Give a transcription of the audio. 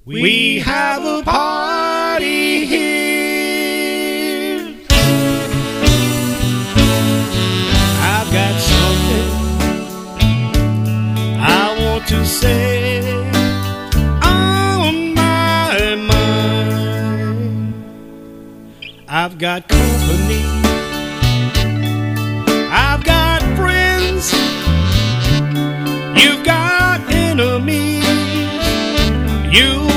We have a party here. I've got something I want to say on my mind. I've got company, I've got friends, you've got enemies. You